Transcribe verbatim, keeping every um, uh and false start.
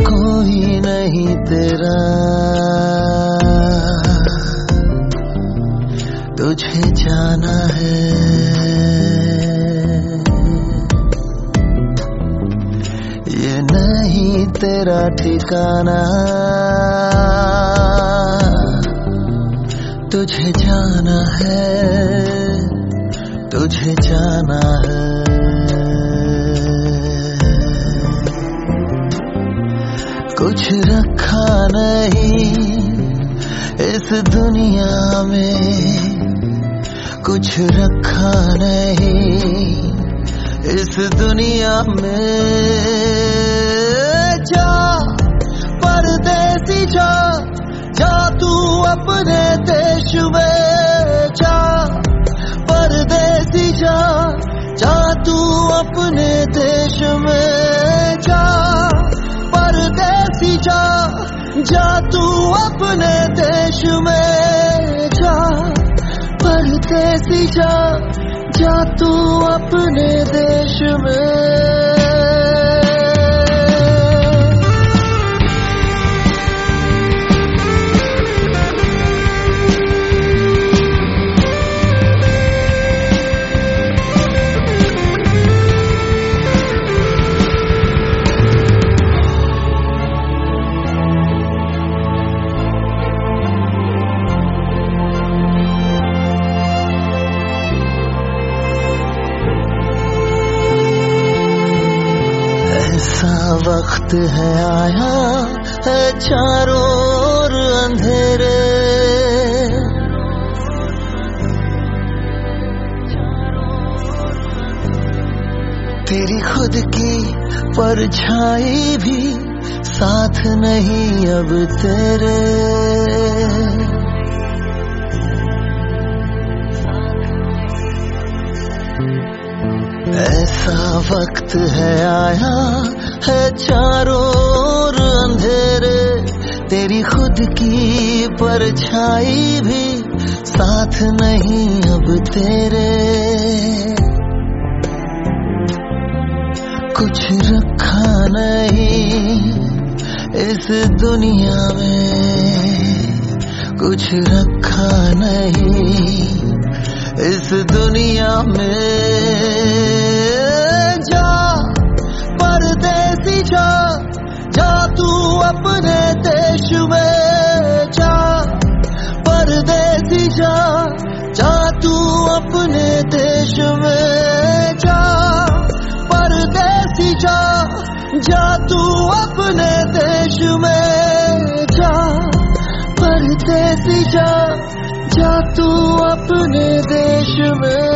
कोई नहीं तेरा, तुझे जाना है। ये नहीं तेरा ठिकाना, तुझे जाना है, तुझे जाना है। कुछ रखा नहीं इस दुनिया में, कुछ रखा नहीं इस दुनिया में। जा परदेसी जा, जा तू अपने देश में। जा परदेसी जा, जा तू अपने देश में। जा परदेसी जा, जा तू अपने देश में। जा परदेसी जा, जा तू अपने देश में। ऐसा वक्त है आया है चारों ओर अंधेरे, तेरी खुद की परछाई भी साथ नहीं अब तेरे। ऐसा वक्त है आया है चारों ओर अंधेरे, तेरी खुद की परछाई भी साथ नहीं अब तेरे। कुछ रखा नहीं इस दुनिया में, कुछ रखा नहीं इस दुनिया में। जा परदेसी जा, जा तू अपने देश में। जा परदेसी जा, जा तू अपने देश में। जा परदेसी जा, जा तू अपने देश में। जा परदेसी जा, जा तू अपने देश में।